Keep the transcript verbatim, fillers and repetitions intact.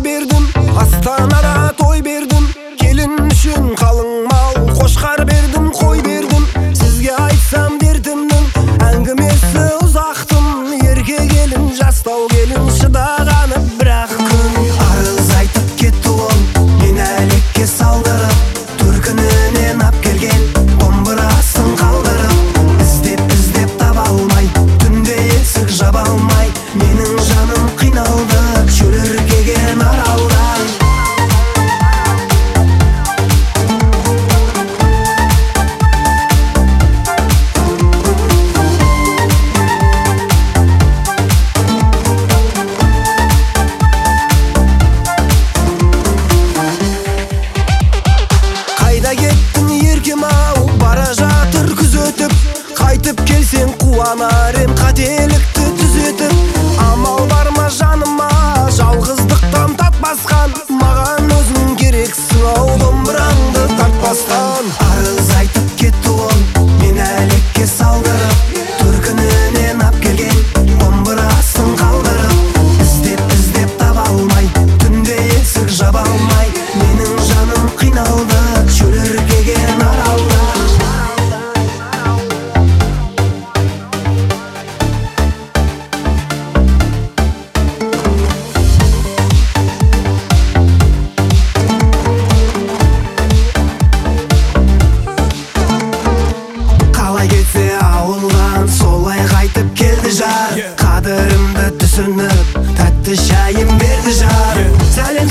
ой бердім, Астанада той бердім. Келін үшін қалың мал, қошқар бердім, қой бердім. Сізге айтсам дертімнің әңгімесі ұзақтым. Ерке келін, жастау келін, шыдағаны бірақ күн. Арыз айтып кетті ол, мен әлекке салдырып, төркінінен ап келген домбырасын қалдырып. Іздеп іздеп таба алмай, түнде есік жаба алмай, менің жаным қиналды шөліркеген аралдан. Қайда кеттің еркем ау, бара жатыр күз өтіп. Қайтып келсең қуанар ем қателікті түзетіп. Амал бар ма жаныма, жалғыздықтан татпасқан. Маған өзің керексің ау, домбыраңды тартпастан. Арыз айтып кетті ол, мен әлекке салдырып, төркінінен ап келген домбырасын қалдырып. Іздеп іздеп таба алмай, түнде есік жаба алмай, менің жаным қиналды шөліркеген аралда. Қалай кетсе ауылдан солай қайтып келді жар. Қадірімді түсініп, тәтті шайым берді жар. Сәлем